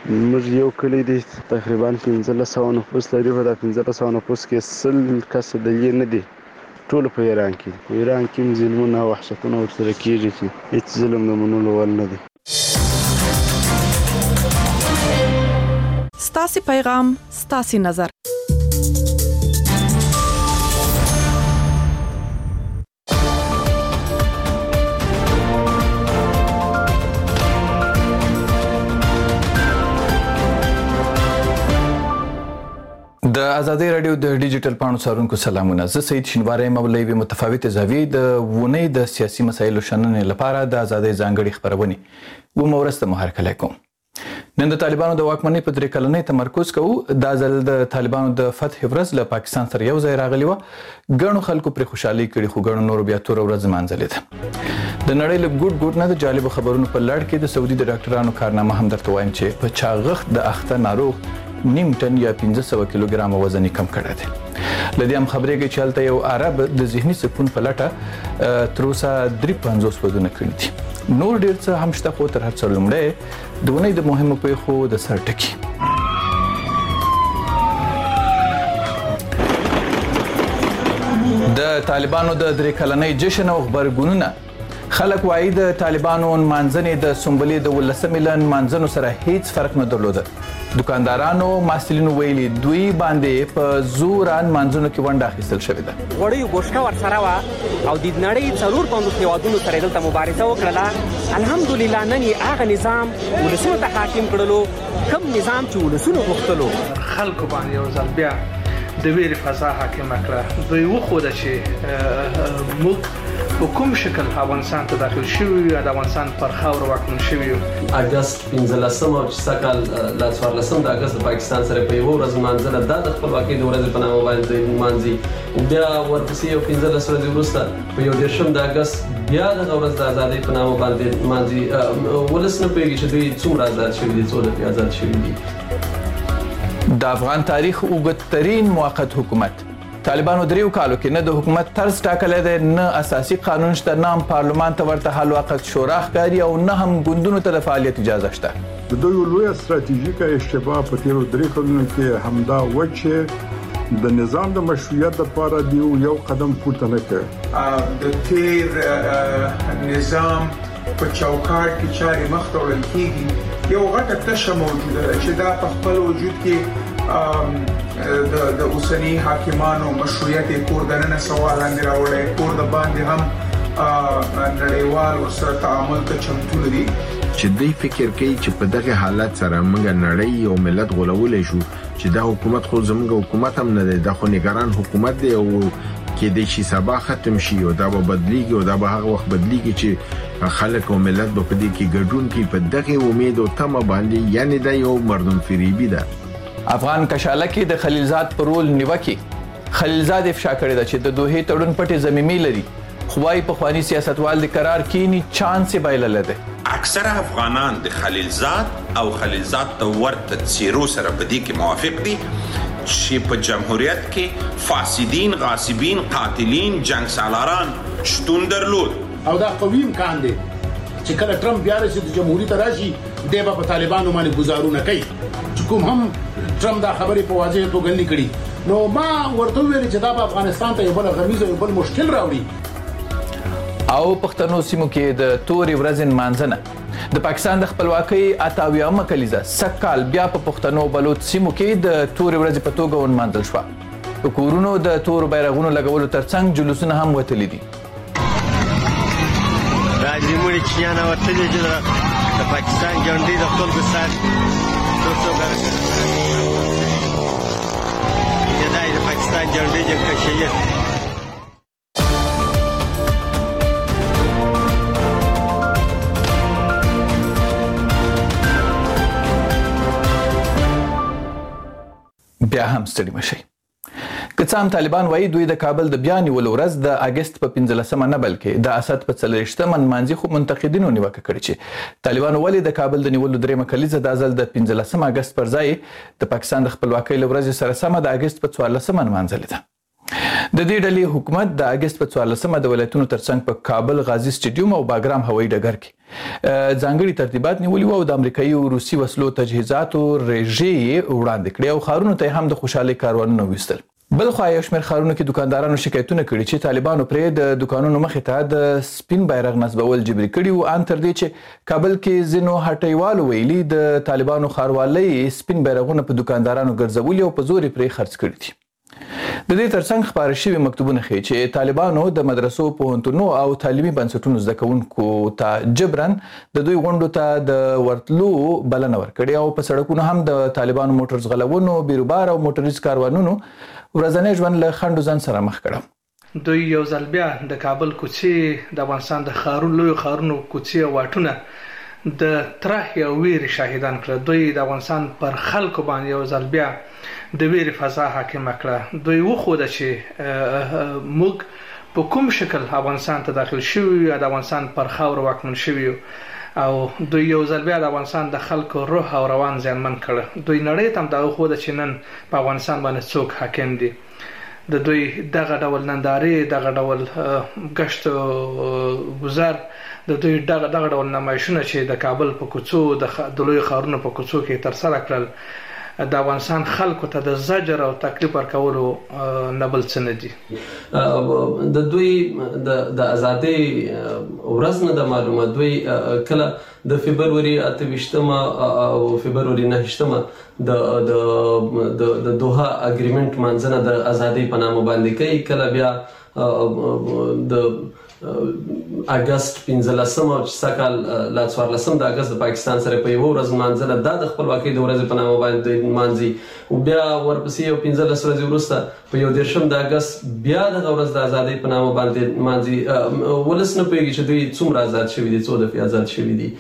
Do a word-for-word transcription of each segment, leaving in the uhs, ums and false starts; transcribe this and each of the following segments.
موږ یو کلی دی تقریبا پنځلس سوه نفوس لري. په دا پنځلس سوه نفوس کې سل کسه دلې نه دي، ټول په ایران کې. په ایران کې ظلمونه او وحشتونه ورسره کېږي چې هېڅ ظلم د منلو وړ نه دی. ستاسې پیغام ستاسې نظر. د ازادي رادیو د ډیجیټل پاڼو څارونکو سلامونه. زه سید شینواری مولوی متفاوت زاویې د ونې د سیاسي مسایلو شننې لپاره د ازادي ځانګړي خبرونه و مورسته محرکه کوم. نن د طالبانو د واکمنۍ په درې کلنۍ تمرکز کوو. دا ځل د طالبانو د فتح ورځ له پاکستان سره یو ځای راغلی و. ګڼو خلکو پر خوشحالي کړي، خو ګڼو نور بیا تور ورځ مانځلې ده. د نړۍ له ګوټ ګوټ نه د جالبو خبرونو په لړ کې د سعودي د ډاکټرانو کارنامه هم درته وایم چې په چاغښت د اخته ناروغ نیم ټن یا پنځه سوه کیلوګرام وزن کم کړی دی. له دې هم خبرېږي چې هلته یو عرب د ذهني سکون په لټه تر اوسه درې پنځوس ودونه کړي دي. نور ډېر څه هم شته، خو تر هر څه لومړی د اونۍ د مهمو پیښو د سر ټکي. د طالبانو د درې کلنۍ جشن او غبرګونونه. خلک وایي د طالبانو نمانځنې د سنبلې د ولسمې له نمانځنو سره هیڅ فرق نه درلوده. دکاندارانو محصلینو ویلي دوی باندې په زور نمانځنو کې ونډه اخیستل شوې ده. وړیو بوشکه ورسره وه او د نړۍ څلور پنځوس هېوادونو سره یې دلته مبارزه وکړله. الحمدلله نن یې هغه نظام ولسونو ته حاکم کړلو، کوم نظام چې ولسونو غوښتلو. خلکو باندې یو ځل بیا د ویرې فضا حاکمه کړه. دوی وښوده چې موږ په کوم شکل افغانستان ته داخل شوي یو، د افغانستان پر خاوره واکمن شوي یو. اګست پنځلسم او چې سږ کال لا څوارلسم د اګست د پاکستان سره په یوه ورځ نمانځنه دا د خپلواکۍ د ورځې په نامه باندې نمانځي. بیا ورپسې یو پنځلس ورځې وروسته په یو دېرشم د اګست بیا دغه ورځ د ازادۍ په نامه باندې نمانځي. ولس نه پوهېږي چې دوی څومره ازاد شوي دي، څو دفعې ازاد شوي دي. د افغان تاریخ اوږدترین موقت حکومت. طالبانو دریو کالو کې نه د حکومت طرز ټاکلی دی، نه اساسي قانون شته، نه هم پارلمان ته ورته حل وقت شورا ښکاري، او نه هم ګوندونو ته د فعالیت اجازه شته. د دوی لویه ستراتیژیکه اشتباه په تیرو درې کلونو کې همدا و چې د نظام د مشروعیت لپاره دی یو قدم پورته نه کړ. د تیر نظام په چوکاټ کې چارې مخ ته وړل کېږي. یو غټه تشه موجوده ده چې دا په خپل وجود کې د د اوسنی حاکمانو مشروعیت کور دننه سوال لاندې راوړی، کور د باندې هم نړیوال ورسره تعامل ته چمتو نه دي. چې دوی فکر کوي چې په دغه حالت سره موږ نړۍ او ملت غولولی شو، چې دا حکومت خو زموږ حکومت هم نه دی، دا خو نگران حکومت دی او کېدای شي سبا ختم شي او دا به بدلیږي او دا به هغه وخت بدلیږي چې خلک او ملت به په دې کې ګډون کوي. په دغه امید او تمه باندې، یعنی دا یو مردم فریبي ده. افغان کشاله کې د خلیلزاد پر رول نیوکې. خلیلزاد افشا کړې ده چې د دوحې تړون پټې ضمیمې لري، خو وايي پخواني سیاستوال د قرار کینی چانس یې بایللی دی. اکثره افغانان د خلیلزاد او خلیلزاد ته ورته څیرو سره په دې کې موافق دي چې په جمهوریت کې فاسدین، غاصبین، قاتلین، جنگ سالاران شتون درلود. او دا قوي امکان دی چې کله ټرمپ بیا راشي د جمهوریت راشي، دی به په طالبانو باندې ګزارونه کوي. چې کوم هم ټرمپ دا خبرې په واضح توګه نه کړي، نو ما ورته ویل چې دا به افغانستان ته یو بل غمیزه یو بل مشکل راوړي. او پښتنو سیمو کې د تورې ورځې نمانځنه. د پاکستان د خپلواکۍ اته اویاومه کلیزه سږ کال بیا په پښتنو بلوچ سیمو کې د تورې ورځې په توګه ونمانځل شوه. په کورونو د تورو بیرغونو لګولو ترڅنګ جلوسونه هم وتلي دي. راځي موږ چیان ورتلي چې د پاکستان جنډې د خلکو سره دوستو غواړي دا د پاکستان جنډې چې کشي. بیا هم ستړي مشئ. که څه هم طالبان وایي دوی د کابل د بیا نیولو ورځ د اګست په پنځلسمه نه بلکې د اسد په څلوېښتمه نمانځي، خو منتقدینو نیوکه کړې چې طالبانو ولې د کابل د نیولو درېیمه کلیزه دا ځل د پنځلسم اګست پر ځای د پاکستان د خپلواکۍ له ورځې سره سمه د اګست په څوارلسمه نمانځلې ده. د دې ډلې حکومت د اگست په څوارلسمه د ولایتونو ترڅنګ په کابل غازی سټیډیوم او باګرام هوایي ډګر کې ځانګړي ترتیبات نیولي وو او د امریکایي او روسي وسلو تجهیزاتو رژې وړاندې کړې او ښارونو ته هم د خوشحالۍ کاروانونه ویستل. بل خو یو شمېر ښارونو کې دکاندارانو شکایتونه کړي چې طالبانو پرې د دکانونو مخې ته د سپین بیرغ نصبول جبري کړي وو، ان تر دې چې کابل کې ځینو هټیوالو ویلي د طالبانو ښاروالۍ سپین بیرغونه په دکاندارانو ګرځولي او په زور یې پرې خرڅ کړي دي. د دې ترڅنګ خپاره شوي مکتوبونه ښیي چې طالبانو د مدرسو، پوهنتونونو او تعلیمي بنسټونو زده کوونکو ته جبرن د دوی غونډو ته د ورتلو بلنه ورکړې او په سړکونو هم د طالبانو موټر ځغلونو، بیروبار او موټریز کاروانونو ورځنی ژوند له خنډو ځان سره مخ کړه. دوی یو ځل بیا د کابل کوڅې، د افغانستان د ښارونو، لویو ښارونو کوڅې او واټونه د ترهې او ویرې شاهدان کړه. دوی د افغانستان پر خلکو باندې یو ځل بیا د ویرې فضا حاکمه کړه. دوی وښوده چې موږ په کوم شکل افغانستان ته داخل شوي یو، د افغانستان پر خاوره واکمن شوي یو، او دوی یو ځل بیا د افغانستان د خلکو روح او روان زیانمن کړه. دوی نړۍ ته هم دا وښوده چې نن په افغانستان باندې څوک حاکم دي. د دوی دغه ډول نندارې، دغه ډول ګشت گذر، د دوی دغه دغه ډول نمایشونه چې د کابل په کوڅو، د لویو ښارونو په کوڅو کې ترسره کړل، د افغانستان خلکو ته د زجر او تکلیف ورکولو نه بل څه نه دي. د دوی د ازادۍ ورځ نه ده معلومه. دوی کله د فبروري اته ویشتمه او فبروري نهه ویشتمه د د دوحه اګریمنټ منځنه د ازادۍ په نامه باندې کوي، کله بیا د اگست پنځلسمه او چې سکال لا څوارلسم د اگست د پاکستان سره په یو ورځ مانځله دا د خپلواکۍ د ورځې په نامه باندې مانځي، او بیا ورپسې یو پنځلس ورځې وروسته په یو دېرشم د اگست بیا دغه ورځ د ازادۍ په نامه باندې مانځي. ولس نه پوهېږي چې دوی څومره آزاد شوي دي، څو دفعې آزاد شوي دي.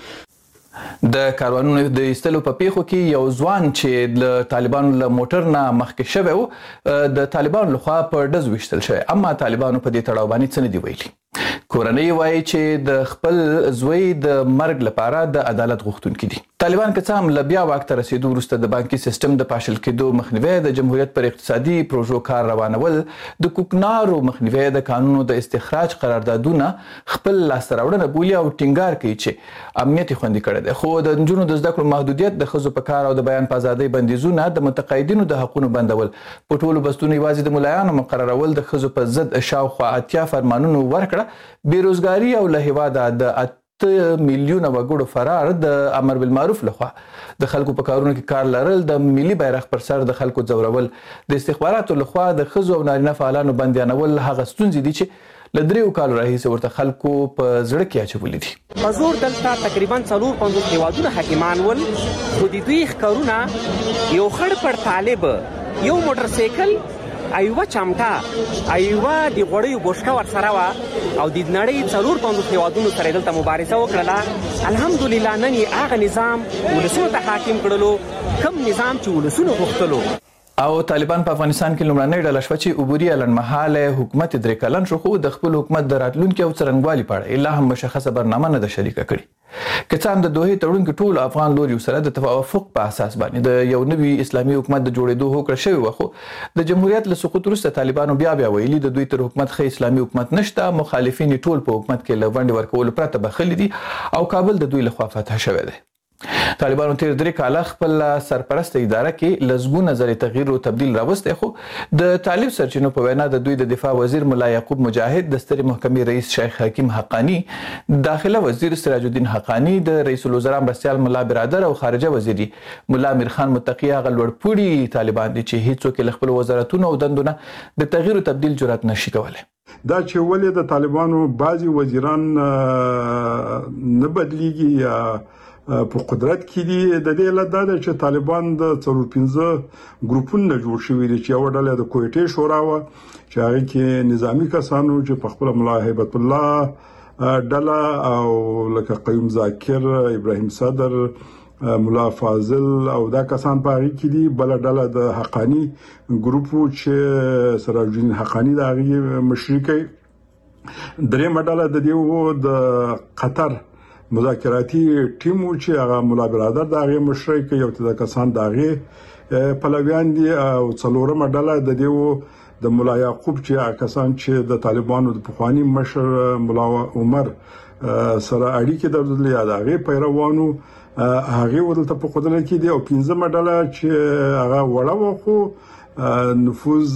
د کاروانونو د ایستلو په پیښو کې یو ځوان چې له طالبانو له موټر نه مخکې شوی و د طالبانو لخوا په ډز ویشتل شوی، اما طالبانو په دې تړاو باندې څه نه دي ویلي. کورنۍ وایي چې د خپل زوی د مرګ لپاره د عدالت غوښتونکي دي. طالبان که څه هم له بیا واک ته رسېدو وروسته د بانکي سیستم د پاشل کېدو مخنیوی، د جمهوریت پر اقتصادي پروژو کار روانول، د کوکنارو مخنیوی، د قانونو د استخراج قراردادونه خپل لاسته راوړنه بولي او ټینګار کوي چې امنیت یې خوندي کړی دی. خو د نجونو د زده کړو محدودیت، د ښځو په کار او د بیان په ازادۍ بندیزونه، د متقاعدینو د حقونو بندول، په ټولو بستونو یوازې د ملایانو مقررول، د ښځو په ضد شاوخوا اتیا فرمانونو ورکړه، بیروزګاري او له هېواده د اته میلیونه وګړو فرار، د امر بالمعروف لخوا د خلکو په کارونو کې کار لرل، د ملي بیرغ پر سر د خلکو ځورول، د استخباراتو لخوا د ښځو او نارینه فعالانو بندیانول هغه ستونزې دي چې له دریو کالو راهیسې ورته خلکو په زړه کې اچولي دي. په زور دلته تقریبا څلور پنځوس هېوادونه حاکمان ول، خو د دوی ښکارونه یو خړ پر طالب، یو موټر سایکل، ایوه چمټه، ایوه د غوړیو بوشکه ورسره وه، او د نړۍ څلور پنځوس هېوادونو سره یې دلته مبارزه وکړله. الحمدلله نن یې هغه نظام ولسونو ته حاکم کړلو کوم نظام چې ولسونو غوښتلو. او طالبان په افغانستان کې لومړنۍ ډله شوه چې عبوري لنډمهاله حکومت درې کلن شو، خو د خپل حکومت د راتلونکي او څرنګوالي په اړه لا هم مشخصه برنامه نه ده شریکه کړې. که څه هم د دوحې تړون کې ټولو افغان لوریو سره د توافق په اساس باندې د یو نوي اسلامي حکومت د جوړېدو هوکړه شوې وه، خو د جمهوریت له سقوط وروسته طالبانو بیا بیا ویلي د دوی تر حکومت ښه اسلامي حکومت نشته، مخالفین ټول په حکومت کې له ونډې ورکولو پرته بخښلي دي او کابل د دوی لخوا فتح شوی دی. طالبانو تیر درې کاله خپل سرپرسته اداره کې لزګونه زره تغییر او تبدیل راوستی، خو د طالب سرچینو په وینا د دوی د دفاع وزیر ملا یعقوب مجاهد، د سترې محکمې رئیس شیخ حکیم حقانی، داخله وزیر سراج الدین حقانی، د رئیس الوزرا مرستیال ملا برادر او خارجه وزیر ملا میرخان متقی هغه لوړپوړي طالبان دي چې هیڅوک له خپل وزارتونو او دندونه د تغییر او تبدیل جرأت نشي کولی. دا چې ولې د طالبانو بعضي وزیران نه بدلیږي یا په قدرت کې دي، د دې علت دا ده چې طالبان د څلور پنځه ګروپونه جوړ شوي دي، چې یو ډله د کویټې شورا وه چې هغه کې نظامی کسانو چې په خپل ملا هیبت الله ډله او لکه قیوم ذاکر، ابراهیم صدر، ملا فاضل او دا کسان په هغه کې دي. بل ډله د حقانی ګروپ چې سراج الدین حقانی د هغه مشري کوي. درېمه ډله د دې د قطر مذاکراتي ټیم چې هغه ملا برادر د هغه مشرک یو ته کسان د هغه پلویان دي، او څلورمه ډله د دیو د مولا یعقوب چې کسان چې د طالبانو د پخوانی مشر مولا عمر سره اړیکې درلودلې یا د هغه پیروانو هغه ورته په قدرت کې دي او پنځه مډاله چې هغه وړه وخو نفوذ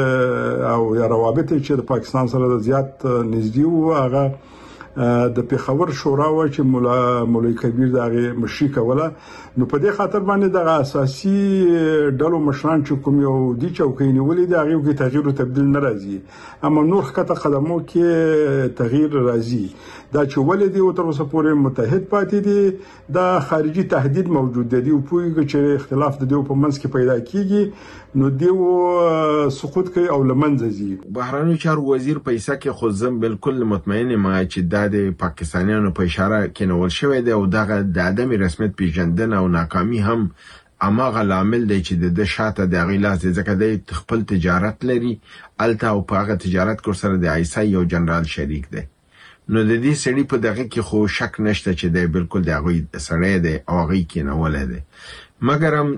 او یا روابط چې د پاکستان سره زیات نږدې وو هغه د پیښور شورا و چې مولا مولوی کبیر دغه مشري کوله نو په دې خاطر باندې د اساسي ډلو مشران چې کوم یو دي چوکۍ نیولې دي هغه کې تغییر او تبديل ناراضي اما نور خطه قدمو کې تغییر راځي دا چې ولدي او تر اوسه پورې متحد پاتې دي د خارجي تهدید موجود دي او پوهیږي چې اختلاف د دوی په منځ کې پیدا کیږي نو دیو سقوط کوي او لمنځه ځي. بهرنی چارو وزیر پیسې کې خو زم بالکل مطمئن ما چې د پاکستانیانو په اشاره کې نو ورشوي دی او دغه د عدم رسمیت پیژندنه او ناکامي هم اماغه لامل دی چې د شاته د غیلاس ځکه د خپل تجارت لري الته او په هغه تجارت کور سره د آیسای یو جنرال شریک دی نو د دې سړي په دغه کې خو شک نشته چې دی بالکل د غوي سړی دی او غوي کې نه ولده مګر هم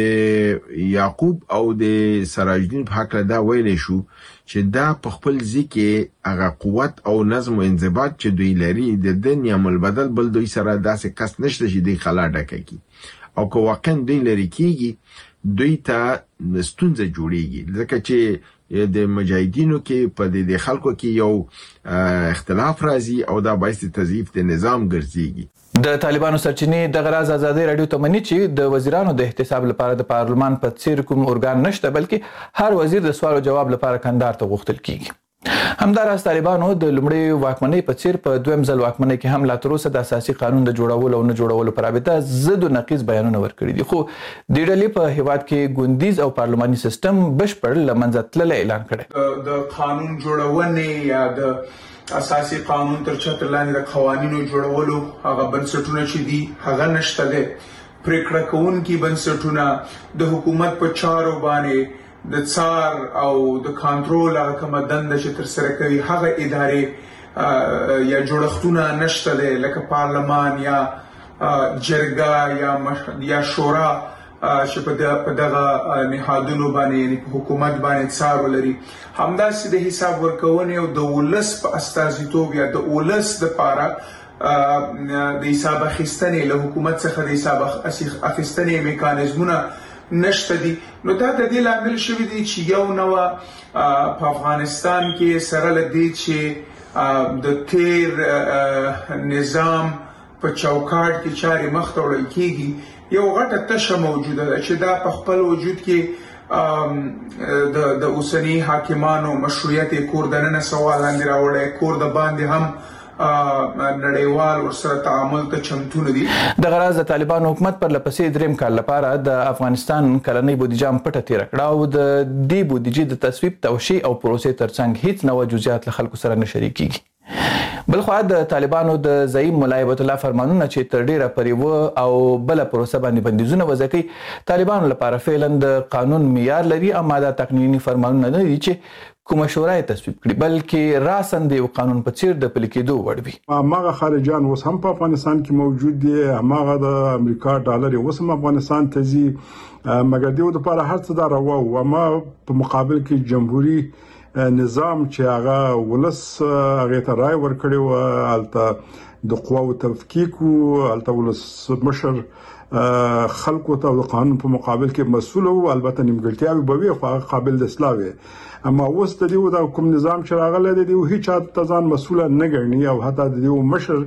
د یعقوب او د سراج الدین په حق دا ویلې شو چې دا په خپل ځکه هغه قوت او نظم او انضباط چې دوی لري د دنیا مل بدل بل دوی سره داسې کس نشته چې دوی خلا ډکه کی او که واقعا دوی لري کیږي دوی ته ستونزه جوړیږي ځکه چې د مجاهدینو کې په دې خلکو کې یو اختلاف راځي او دا باعث تضعیف د نظام ګرځيږي. د طالبانو سرچینې د غراز ازادي رادیو ته مني چې د وزیرانو د احتساب لپاره د پارلمان په څیر کوم ارګان نشته بلکې هر وزیر د سوال او جواب لپاره کندهار ته غوښتل کیږي. همداراز طالبانو د لومړي واکمنۍ په څیر په دویم ځل واکمنۍ کې هم لا تر اوسه د اساسي قانون د جوړولو او نه جوړولو پر رابطه ضد او نقیض بیانونه ورکړي دي خو د ډلې په هیواد کې ګوندیز او پارلماني سیستم بشپړ لمنځه تللی اعلان کړي. د قانون جوړونې یا د اساسي قانون تر چتر لاندې د قوانینو جوړولو هغه بنسټونه چې دي هغه نشته دي. پریکړه کوونکي بنسټونه د حکومت په چارو باندې د څار او د کنټرول هغه کومه دنده چې تر سره کوي هغه ادارې یا جوړښتونه نشته دي لکه پارلمان یا جرګه یا یا شورا چې په دغه نهادونو باندې یعنی په حکومت باندې څار ولري همداسې د حساب ورکونې او د ولس په استازیتوب یا د ولس د پاره د حساب اخیستنې له حکومت څخه د حساب اخیستنې میکانیزمونه نشته دي نو دا د دې لامل شوی دی چې یو نو په افغانستان کې سره لدی چې د تیر نظام په چوکاټ کې چاري مخ ته وړل کیږي یو غټه تشه موجوده ده چې دا په خپل وجود کې د د اوسنی حاکمانو مشروعیت کور دننه سوال لاندې راوړی کور د باندې هم نړیوال ورسره تعامل ته چمتو دي. د غراز د طالبانو حکومت پر لپسې دریم کال لپاره د افغانستان کلنۍ بودیجه پټه تیر کړه او د دې بودیجې د تصویب توشیح او پروسې ترڅنګ هیڅ نوې جزئیات له خلکو سره نه شریکيږي. بلخو د طالبانو د زعیم مولا هیبت الله فرمانونه چې تر ډیره پرې و او بل پروسه باندې بندیزونه وځکي طالبانو لپاره فعلا د قانون معیار لري اما دا تقنینی فرمانونه نه دي چې کومه شورای تصویب کړي بلکې راسن د قانون په څیر د پلي کېدو وړ وي. ماغه خارجان اوس هم په افغانستان کې موجود دي ماغه د امریکا ډالر اوس هم افغانستان ته ځي مګر دیو د لپاره هر څه دا راو او ما په مقابل کې جمهوریت نظام چې هغه ولس هغه ته رائے ورکړي او الته د قواو تفکیک او الته ولس مشر خلکو ته د قانون په مقابل کې مسؤل او البته نیمګړتیاوي به وي خو قابل د اصلاح وي اما اوس د دیو د کوم نظام چې راغله د دیو هیڅ تزان مسؤل نه ګڼي او حتی د دیو مشر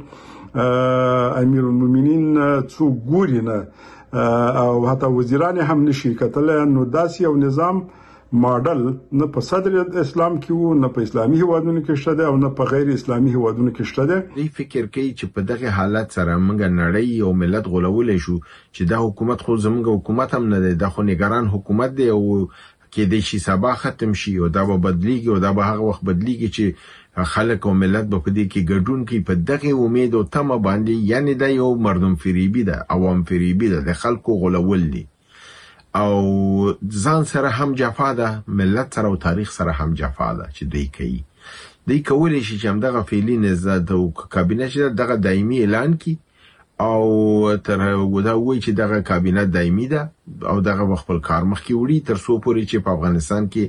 امیر المؤمنین څو ګوري نه او حتی وزیران هم نشي کتل نو داسې یو نظام ماډل نه په صدر اسلام کې وو نه په اسلامي هیوادونو کې شته او نه په غیر اسلامي هیوادونو کې شته. دی فکر کوي چې په دغه حالت سره موږ نړۍ او ملت غولولې شو چې دا حکومت خو زموږ حکومت هم نه دی دا خو نگران حکومت دی او کې د شي سبا ختم شي او دا به بدلیږي او دا به هغه وخت بدلیږي چې خلک او ملت به په دې کې ګډون کوي په دغه امید او تمه باندې یعنی دا یو مردم فریبي ده عوام فریبي ده د خلکو غولول دي او ځان سره هم جفا ده ملت سره او تاریخ سره هم جفا ده چې دوی کوي دوی کولی شي چې هم دغه فعلی نزد او کابینه چې دغه دایمي اعلان کی او تر ودا وی چې دغه کابینه دایمي ده او دغه خپل کار مخ کې وړي تر څو پورې چې په افغانستان کې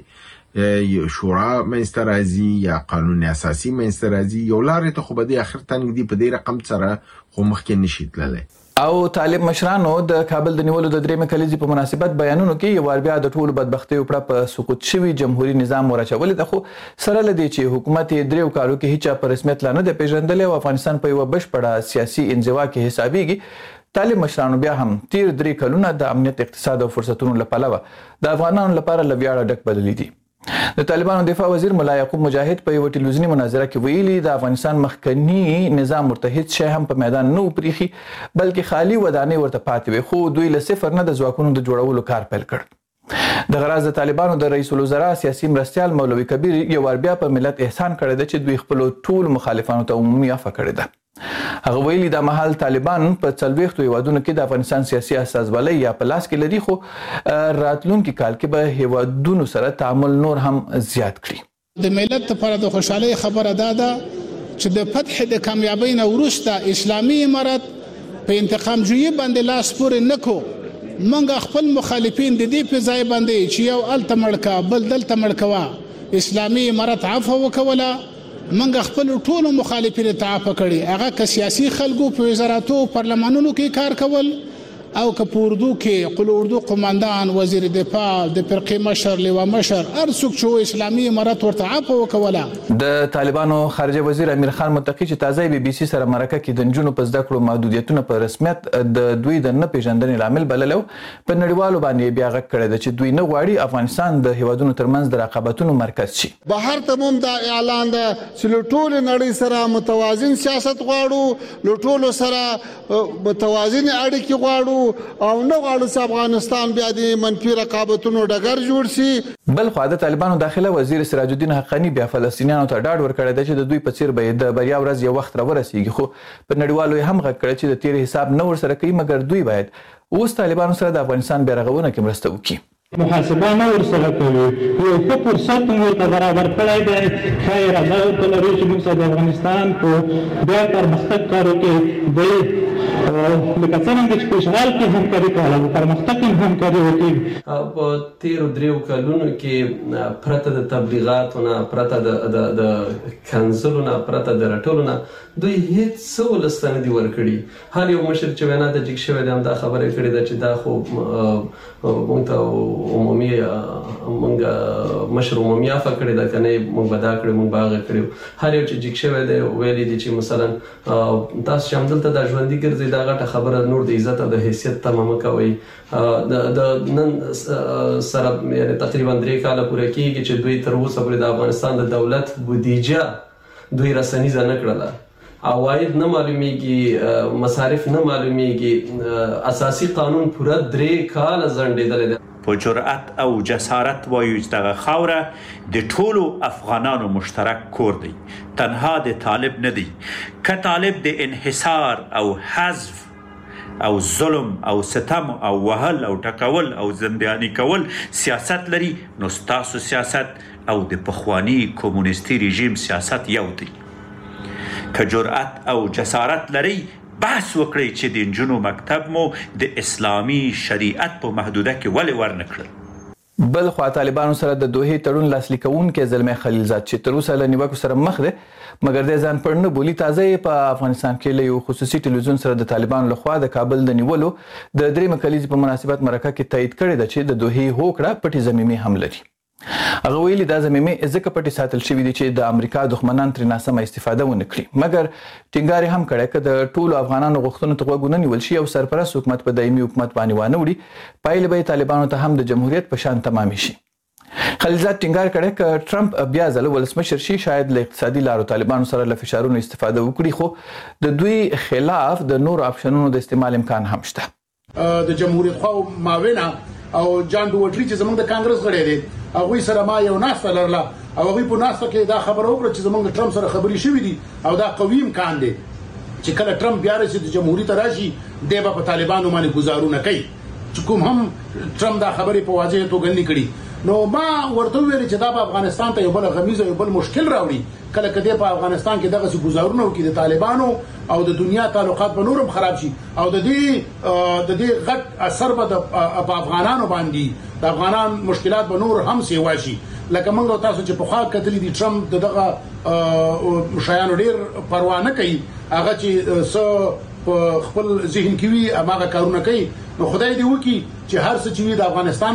شورا منځته راځي یا قانون اساسي منځته راځي یو لارې ته خو به د اخر تنګ دی په دې رقم سره خو مخکې نشي تللی. او طالب مشرانو د کابل د نیولو د درېمې کلیزې په مناسبت بیانونو کې یو وار بیا د ټولو بدبختیو پړه په سقوط شوي جمهوري نظام ورچولې ده، خو سره له دې چې حکومت یې دریو کالو کې هیچا په رسمیت لا نه دی پیژندلی او افغانستان په یوه بشپړه سیاسي انزوا کې حسابیږي، طالب مشرانو بیا هم تیر درې کلونه د امنیت، اقتصاد او فرصتونو له پلوه د افغانانو لپاره له ویاړه ډک بللي دي. د طالبانو دفاع وزیر ملا یعقوب مجاهد په یوه ټلویزیوني مناظره کې ویلي د افغانستان مخکنی نظام ورته هیڅ شی هم په میدان نه و پریښي بلکې خالي ودانۍ ورته پاتې وې، خو دوی له صفر نه د ځواکونو د جوړولو کار پیل کړ. دغه راز د طالبانو د رئیس الوزرا سیاسي مرستیال مولوي کبیر یو وار بیا په ملت احسان کړی ده چې دوی خپلو ټولو مخالفانو ته عمومي عفوه کړې ده. هغه ویلي دا مهال طالبان په څلوېښتو هیوادونو کې د افغانستان سیاسي استازولۍ یا په لاس کې لري، خو راتلونکي کال کې به هیوادونو سره تعامل نور هم زیات کړي. د ملت لپاره د خوشحالۍ خبره دا ده چې د فتح د کامیابۍ نه وروسته اسلامي امارت په انتقام جویي باندې لاس پورې نه کړو. موږ خپل مخالفین د دې په ځای باندې چې یو هلته مړ کړه بل دلته مړ کوه، اسلامي امارت عفوه وکوله. منګ خپل ټولو مخالفین ته عفوه کړي، هغه که سیاسي خلکو په وزارتو پارلمانونو کې کار کول او که په اردو کې قل اردو قماندان، وزیر دفاع، د فرقې مشر، لیوا مشر، هر څوک چې اسلامي امارت ورته عفوه وکوله. د طالبانو خارجه وزیر امیر خان متقي چې تازه بي بي سي سره مرکه کې د نجونو په زده کړو محدودیتونه په رسمیت د دوی د نه پیژندنې لامل بللی، په نړیوالو باندې بیا غږ کړی ده چې دوی نه غواړي افغانستان د هیوادونو ترمنځ د رقابتونو مرکز شي. بهر ته هم دا اعلان ده چې له ټولې نړۍ سره متوازن سیاست غواړو، له ټولو سره متوازن اړیکې غواړو او نه غواړو چې افغانستان بیا د منفي رقابتونو ډګر جوړ شي. بل خوا د طالبانو داخله وزیر سراج الدین حقانی بیا فلسطینیانو ته ډاډ ورکړی دی چې د دوی په څیر به د بریا ورځ یو وخت راورسیږي، خو په نړیوالو یې هم غږ کړی چې د تیر حساب نه ورسره کوي، مګر دوی باید اوس طالبانو سره د افغانستان بیا رغونه کې مرسته وکړي. محاسبه نه ورسره کوي، یو ښه فرصت مو ورته برابر کړی دی، ښه اراده ورته لري چې موږ سره د افغانستان په بیا پرمختګ کارو کې دی لکه څرنګه چې په اشغال کې همکاري کوله په پرمختګ کې همکاري وکړي. په تیرو دریو کلونو کې پرته د تبلیغاتو نه، پرته د کنځلو نه، پرته د رټلو نه دوی هیڅ څه ولس ته نه دي ورکړي. هر یو مشر چې وینا ته جګ شوی دی همدا خبره کړې ده چې دا خو موږ ته عمومي موږ مشر عمومي عفوه کړې ده، که نه موږ به دا کړې موږ به هغه کړې. هر یو چې جګ شوی دی ویلي دي چې مثلا تاسو چې همدلته دا ژوندي ګرځئ دا غټه خبره نور د عزت او د حیثیت ته مه کوئ. د نن سره یعنې تقریبا درې کاله پوره کېږي چې دوی تر اوسه پورې د افغانستان د دولت بودیجه دوی رسنیزه نه کړله، عواید نه معلومیږي، مصارف نه معلومیږي، اساسي قانون پوره درې کاله ځنډېدلی دی. په جرأت او جسارت وایو چې دغه خاوره د ټولو افغانانو مشترک کور دی، تنها د طالب نه دی. که طالب د انحصار او حذف او ظلم او ستم او وهل او ټکول او زنداني کول سیاست لري، نو ستاسو سیاست او د پخواني کمونیستي رژیم سیاست یو دی. که جرأت او جسارت لري بحث وکړئ چې د نجونو مکتب مو د اسلامي شریعت په محدوده کې ولې ورنه کړل. بل خوا طالبانو سره د دوحې تړون لاسلیک کوونکی زلمی خلیلزاد چې تر اوسه له نیوکو سره مخ دی، مګر د ځان پړ نه بولي، تازه یې په افغانستان کې له یو خصوصي ټلویزیون سره د طالبانو لخوا د کابل د نیولو د درېیمې کلیزې په مناسبت مرکه کې تایید کړې ده چې د دوحې هوکړه پټې ضمیمې هم لري. هغه ویلي دا ضمیمې ځکه پټې ساتل شوي دي چې د امریکا دښمنان ترې ناسمه استفاده ونه کړي، مګر ټینګار یې هم کړی که د ټولو افغانانو غوښتنو ته غوږ ونه نیول شي او سرپرست حکومت په دایمي حکومت باندې وانه وړي، پایلې به یې طالبانو ته هم د جمهوریت په شان تمامې شي. خلیلزاد ټینګار کړی که ټرمپ بیا ځله ولسمشر شي، شاید له اقتصادي لارو طالبانو سره له فشارونو استفاده وکړي، خو د دوی خلاف د نورو اپشنونو د استعمال امکان هم شته. د جمهوریت خوا معاونه او جان ډوټري چې زموږ د کانګرس غړی دی، هغوی سره ما یو ناسته لرله او هغوی په ناسته کې دا خبره وکړه چې زموږ د ټرمپ سره خبرې شوي دي او دا قوي امکان دی چې کله ټرمپ بیا راشي د جمهوري ته راشي دی به په طالبانو باندې ګزارونه کوي، چې کوم هم ټرمپ دا خبرې په واضح توګه نه کړي. نو ما ورته ویل چې دا به افغانستان ته یو بل غمیزه یو بل مشکل راوړي، کله کله په افغانستان کې دغه ګزارونه وکړي د طالبانو او د دنیا تعلقات به نورم خراب شي او د دې د دې غټ اثر به په افغانانو باندې د افغانان مشکلات به نور هم سیوا شي. لکه موږ تاسو چې په خوا کتلې دي ټرمپ دغه شیانو ډیر پروا نه کوي هغه چې سو په خپل ذهن کې وي هغه کارونه کوي نو خدای دې وکړي چې هر څه چې وي د افغانستان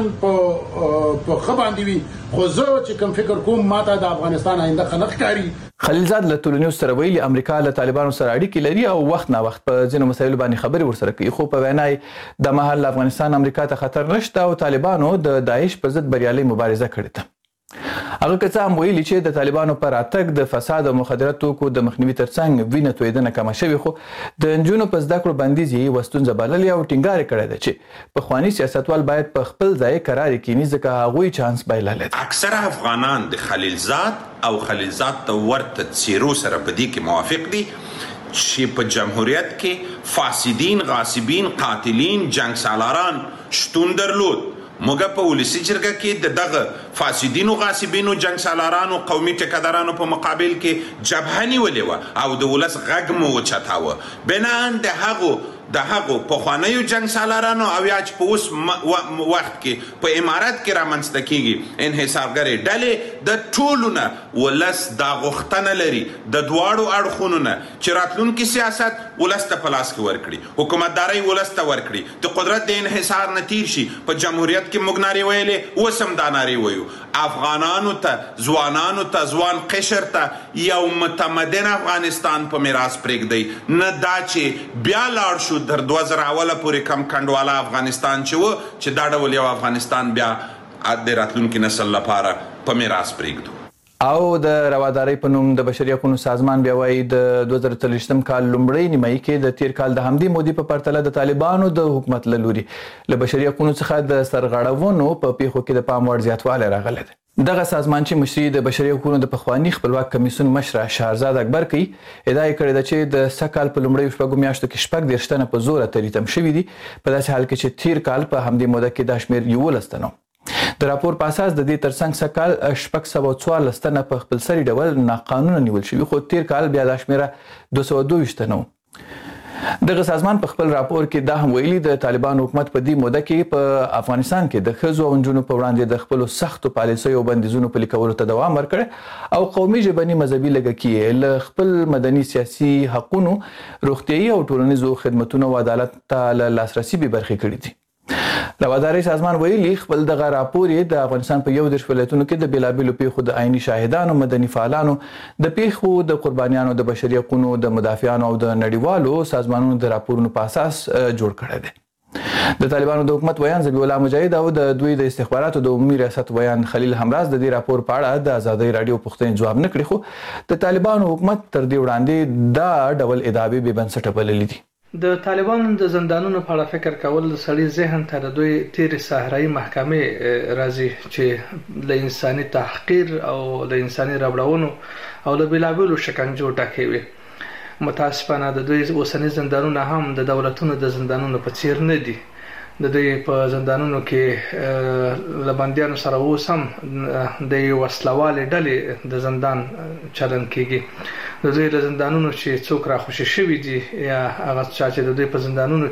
په په خباندې وي خو زه چې کوم فکر کوم ماته د افغانستان آینده خنق کاری. خلیلزاد له ټولنیز سره ویلي امریکا له طالبانو سره اړیکې لري او وخت نه وخت په ځینو مسایلو باندې خبرې ورسره کوي خو په وینا یې د مهال افغانستان امریکا ته خطر نشته او طالبانو د داعش پر ضد بریالي مبارزه کړې ده. هغه که څه هم ویلي چې د طالبانو پر راتګ د فساد او مخدرات توکو د مخنیوي ترڅنګ وینه تویدنه کمه شوې خو د نجونو په زده کړو بندیز یې یوه ستونزه بللې او ټینګار کړی ده چې پخواني سیاستوال باید په خپل ځای قرار کینی ځکه هغوی چانس بایللی دی. اکثره افغانان د خلیلزاد او خلیلزاد ته ورته څیرو سره په دې کې موافق دي چې په جمهوریت کې فاسدین، غاصبین، قاتلین، جنگ سالاران شتون درلود. موږ په ولسي جرګه کې د دغه فاسدینو، غاصبینو، جنگ سالارانو، قومي ټیکهدارانو په مقابل کې جبهه نیولې وه او د ولس غږ مو وچتاوه بناءً د هغو د هغو پخوانیو جنگ سالارانو او یا چې په اوس وخت کې په امارات کې رامنځته کیږي انحصارګرې ډلې د ټولو نه ولس دا غوښتنه لري د دواړو اړخونو نه چې راتلونکي سیاست ولس ته په لاس کې ورکړي، حکومتدارۍ ولس ته ورکړي، د قدرت د انحصار نه تیر شي. په جمهوریت کې موږ نارې ویلې اوس هم دا نارې ویو. افغانانو ته، ځوانانو ته، ځوان قشر ته یو متمدن افغانستان په میراث پرېږدئ، نه دا چې بیا لاړ شو در دوه زره اوله پورې کم کنډواله افغانستان چې و چې دا ډول یو افغانستان بیا د راتلونکي نسل لپاره په میراث پرېږدو. او د روادارۍ په نوم د بشري حقوقو سازمان بیا وایي د دوه زره څلوېښتم کال لومړۍ نیمایي کې د تیر کال د همدې مودې په پرتله د طالبانو د حکومت له لوري له بشري حقوقو څخه د سرغړونو په پیښو کې د پام وړ زیاتوالی راغلی دی. دغه سازمان چې مشري د بشري حقوقو د پخواني خپلواک کمیسیون مشره شهرزاد اکبر کوي ادعا یې کړې ده چې د سږ کال په لومړیو شپږو میاشتو کې شپږ دېرش تنه په زوره تریتم شوي دي په داسې حال کې چې تیر کال په همدې موده کې دا شمېر یولس تنه د راپور په اساس د دې ترڅنګ سږ کال شپږ سوه څوارلس تنه په خپلسري ډول ناقانونه نیول شوي خو تیر کال بیا دا شمېره دوه سوه دوه ویشت تنه و. دغه سازمان په خپل راپور کې دا هم ویلي د طالبانو حکومت په دې موده کې په افغانستان کې د ښځو او نجونو په وړاندې د خپلو سختو پالیسیو او بندیزونو پلي کولو ته دوام ورکړی او قومي ژبني مذهبي لږکي یې له خپل مدني سیاسي حقونو، روغتیایي او ټولنیزو خدمتونو او عدالت ته له لاسرسي بې برخې کړي دي. روادارۍ سازمان ویلي خپل دغه راپور یې د افغانستان په یو دېرش ولایتونو کې د بېلابېلو پیښو د عیني شاهدانو، مدني فعالانو، د پیښو د قربانیانو، د بشري حقوقو د مدافعانو او د نړیوالو سازمانونو د راپورونو په اساس جوړ کړی دی. د طالبانو د حکومت ویان ذبیح الله مجاهد او د دوی د استخباراتو د عمومي ریاست ویان خلیل همراز د دې راپور په اړه د ازادۍ راډیو پوښتنې ځواب نه کړي خو د طالبانو حکومت تر دې وړاندې دا ډول ادعاوې بې بنسټه بللې دي. د طالبانو د زندانونو په اړه فکر کول د سړي ذهن ته د دوی تیرې صحرایي محکمې راځي چې له انساني تحقیر او له انساني ربړونو او له بېلابېلو شکنجو ډکې وي. متاسفانه د دوی اوسني زندانونه هم د دولتونو د زندانونو په څیر نه دي. د دوی په زندانونو کې له بندیانو سره اوس هم د یو وسلوالې ډلې د زندان چلن کیږي. د دوی له زندانونو چې څوک راخوشي شوي دي یا هغه چا چې د دوی په زندانونو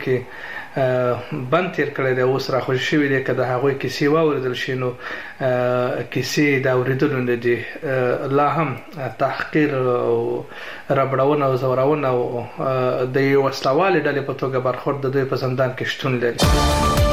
کې بند تیر کړی دی اوس راخوشي شوي دي که د هغوی کیسې واورېدل شي نو کیسې د اورېدلو نه دي. لا هم تحقیر او ربړونه او زورونه او د یو وسلوالې ډلې په توګه برخورد د دوی په زندان کې شتون لري.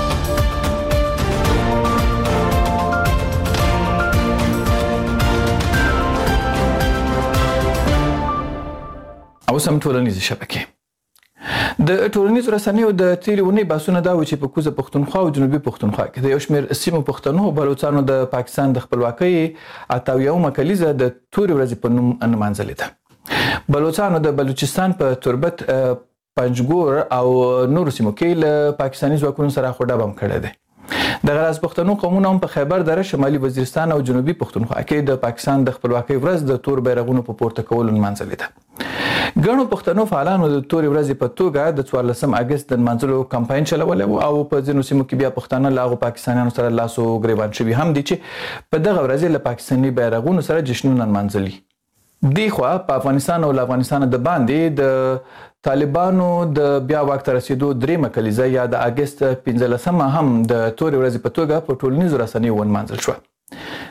او سم ټولنیزې شبکې د ټولنیزو رسنیو د تیرې اونۍ بحثونه دا و چې په کوزه پښتونخوا او جنوبي پښتونخوا کې د یو شمېر سیمو پښتنو او بلوڅانو د پاکستان د خپلواکۍ اته اویاومه کلیزه د تورې ورځې په نوم نمانځلې ده. بلوڅانو د بلوچستان په تربت، پنجګور او نورو سیمو کې له پاکستاني ځواکونو سره خو ډب هم کړی دی. دغه راز پښتنو قومونه هم په خیبر دره، شمالي وزیرستان او جنوبي پښتونخوا کې د پاکستان د خپلواکۍ ورځ د تور بیرغونو په پورته کولو نمانځلې ده. ګڼو پښتنو فعالانو د تورې ورځې په توګه د څوارلسم اګست د نمانځلو کمپاین چلولی و او په ځینو سیمو کې بیا پښتانه له هغو پاکستانیانو سره لاس و ګریوان شوي هم دي چې په دغه ورځې له پاکستاني بیرغونو سره جشنونه نمانځلي. دی خوا په افغانستان او له افغانستانه د باندې د طالبانو د بیا واک ته رسېدو درېیمه کلیزه یا د اګست پنځلسمه هم د تورې ورځې په توګه په ټولنیزو رسنیو ونمانځل شوه.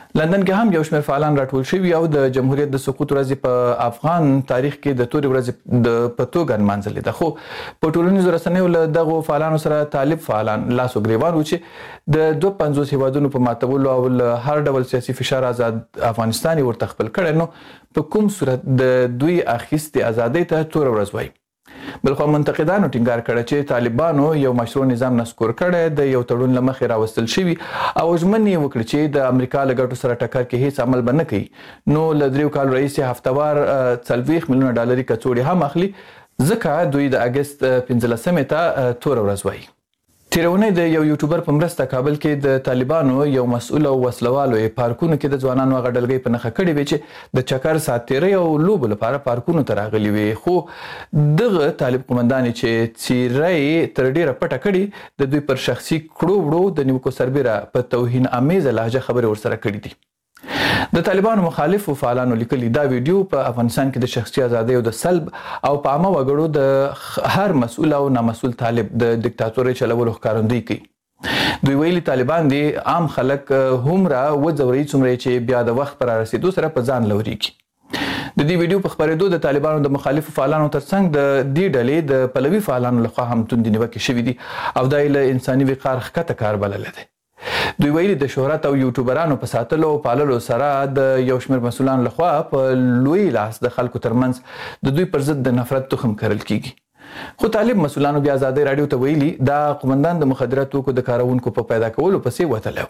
لندن کې هم یو شمېر فعالان راټول شوي او د جمهوریت د سقوط ورځې په افغان تاریخ کې د تورې ورځې د په توګه نمانځلې ده. خو په ټولنیزو رسنیو له دغو فعالانو سره طالب فعالان لاس و ګریوان وو چې د دوه پنځوس هیوادونو په ماتولو او له هر ډول سیاسي فشار آزاد افغانستان یې ورته خپل کړی، نو په کوم صورت د دوی اخیستې ازادۍ ته توره ورځ وایي. بلخو منتقدانو ټینګار کړی چې طالبانو یو مشروع نظام نسکور کړی، د یو تړون له مخې راوستل شوي او ژمن یې وکړي چې د امریکا له ګټو سره ټکر کې هیڅ عمل به نه کوي. نو له دریو کالو راهیسې هفتهوار څلوېښت میلیونه ډالري کڅوړې هم اخلي، ځکه دوی د اګست پنځلسمې ته توره ورځ وایي. تېره اونۍ د یو یوټیوبر په مرسته کابل کې د طالبانو یو مسؤل او وسلوالو یې پارکونو کې د ځوانانو هغه ډلګۍ په نښه کړې وې چې د چکر ساعت تېرۍ او لوبو لپاره پارکونو ته راغلي وې. خو دغه طالب قومندان چې څېره یې تر ډېره پټه کړې، د دوی پر شخصي کړو وړو د نیوکو سربیره په توهین امیزه لهجه خبرې ورسره کړي دي. د طالبانو مخالفو فعالانو لیکلي دا ویډیو په افغانستان کې د شخصي ازادیو د سلب او په عامه وګړو د هر مسؤل او نامسؤل طالب د دیکتاتورۍ چلولو ښکارندویي کوي. دوی ویلي طالبان دي عام خلک هومره وځوروي څومره چې بیا د وخت په رارسېدو سره په ځان لورېږي. د دې ویډیو په خپرېدو د طالبانو د مخالفو فعالانو ترڅنګ د دې ډلې د پلوي فعالانو لخوا هم توندې نیوکې شوي دي او دا یې له انساني وقار ښکته کار بللی دی. دوی ویلي د شهرت او یوټیوبرانو په ساتلو او پاللو سره د یو شمېر مسؤلانو لخوا په لوی لاس د خلکو ترمنځ د دوی پر ضد د نفرت تخم کرل کیږي. خو طالب مسؤلانو بیا ازادۍ راډیو ته ویلي دا قومندان د مخدره توکو د کارونکو په پیدا کولو پسې وتلی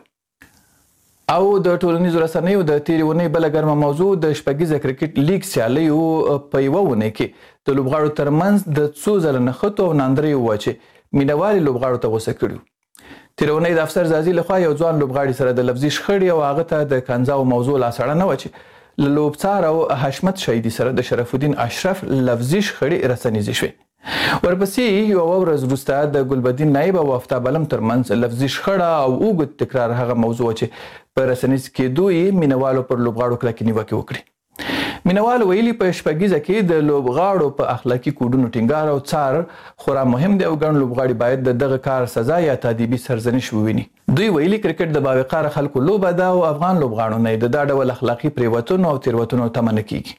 او د ټولنیزو رسنیو د تېرې اونۍ بله ګرمه موضوع د شپږیزه کرکټ لیګ سیالیو په یوه اونۍ کې د لوبغاړو ترمنځ د څو ځله نښتو او ناندریو وه چې مینهوالې لوبغاړو ته غوسه کړي. تېره اونۍ د افسر زازي لخوا یو ځوان لوبغاړي سره د لفظي شخړې او هغه ته د کنځاو موضوع لاسړه نه وه چې له لوبڅار او حشمت شهیدي سره د شرف الدین اشرف لفظي شخړې رسنیزې شوې. ورپسې یوه ورځ وروسته د ګلبدین نایب او افتاب علم ترمنځ لفظي شخړه او اوږد تکرار هغه موضوع چې په رسنیز کېدو یې مینهوالو پر لوبغاړو کلکې نیوکې وکړي. مینهوال ویلي په شپږیزه کې د لوبغاړو په اخلاقي کوډونو ټینګار او څار خورا مهم دی او ګڼ لوبغاړي باید د دغه کار سزا یا تادیبي سرزنش وویني. دوی ویلي کرکټ د باوقاره خلکو لوبه ده او افغان لوبغاړو نه د دا ډول اخلاقي پریوتنو او تېروتنو تمه نه کیږي.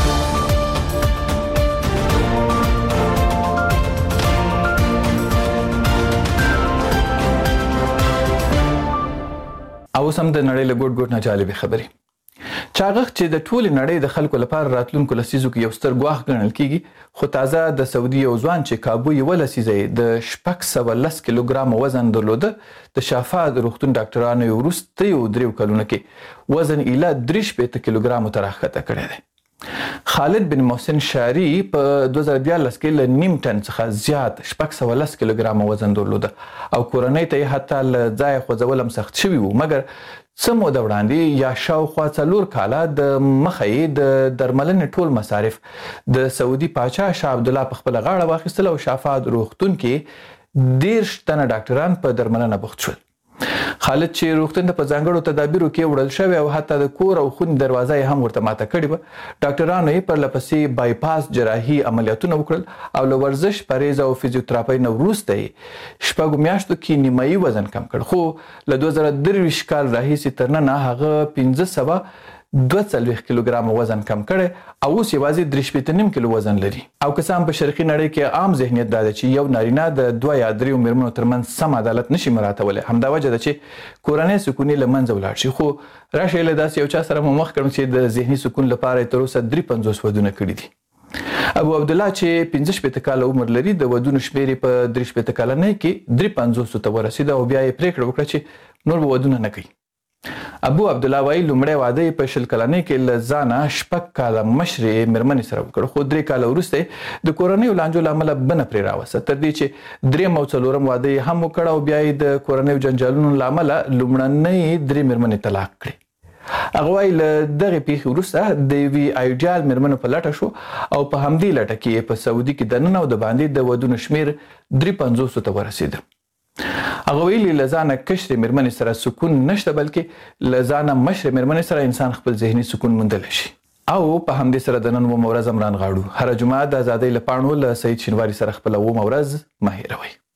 او سم د نړۍ له ګوټ ګوټ نه جالبې خبرې. چاغښت چې د ټولې نړۍ د خلکو لپاره راتلونکو لسیزو کې یو ستر ګواښ ګڼل کیږي، خو تازه د سعودي یو ځوان چې کابو یوه لسیزه یې د شپږ سوه لس کیلوګرامه وزن درلوده، د شافا د روغتون ډاکټرانو یې وروستیو دریو کلونو کې وزن ایله درې شپېته کیلوګرامو ته راښکته کړی دی. خالد بن محسن شاری په دوه زره دیارلس کې له نیم ټن څخه زیات شپږ سوه لس کیلوګرامه وزن درلوده او کورنۍ ته یې حتی له ځایه خوځول هم سخت شوي وو، مګر څه موده وړاندې یا شاوخوا څلور کاله د مخه یې د درملنې ټول مصارف د سعودي پاچا شاه عبدالله په خپله غاړه واخیستل او شافا روغتون کې دېرش تنه ډاکټران په درملنه بوخت شول. خالد چې روغتون ته په ځانګړو تدابیرو کې وړل شوی او حتی د کور او خونې دروازه یې هم ورته ماته کړې وه، ډاکټرانو یې پرلپسې بایپاس جراحي عملیاتونه وکړل او له ورزش، پرهیز او فزیوتراپۍ نه وروسته یې شپږو میاشتو کې نیمایي وزن کم کړ، خو له دوه زره درویشت کال راهیسې تر ننه هغه پنځه سوه دوه څلوېښت کیلوګرامه وزن کم کړی او اوس یوازې درې شپېته نیم کیلو وزن لري. او که څه هم په شرقي نړۍ کې عام ذهنیت دا دی چې یو نارینه د دوه یا دریو میرمنو ترمنځ سم عدالت نشي مراعاتولی، همدا وجه ده چې کورنۍ سکون یې له منځه ولاړ شي. خو راشئ له داسې یو چا سره مو مخ کړم چې د ذهني سکون لپاره یې تر اوسه درې پنځوس ودونه کړي دي. ابو عبدالله چې پنځه شپېته کاله عمر لري، د ودونو شمېر یې په درې شپېته کلنۍ کې درې پنځوسو ته ورسېده او بیا یې پرېکړه وکړه چې نور به ودونه نه کوي. ابو عبدالله وایي لومړی واده یې په شل کلنۍ کې له ځانه شپږ کاله مشرې مېرمنې سره وکړ، خو درې کاله وروسته د کورنیو لانجو له امله بنه پرې راوسته، تر دې چې درېیم او څلورم واده یې هم وکړ او بیا یې د کورنیو جنجالونو له امله لومړنۍ درې مېرمنې طلاق کړې. هغه وایي له دغې پیښې وروسته د یوې ایډیال مېرمنو په لټه شو او په همدې لټه کې یې په سعودي کې دننه او د باندې د ودونو شمېر درې پنځوسو ته ورسېده. هغه ویلي له ځانه کشرې مېرمنې سره سکون نشته، بلکې له ځانه مشرې مېرمنې سره انسان خپل ذهني سکون موندلی شي. او په همدې سره د نن اوومه ورځ هم رانغاړو. هره جمعه د ازادۍ له پاڼو له سعید شینواري سره خپله اوومه ورځ مه هېروئ.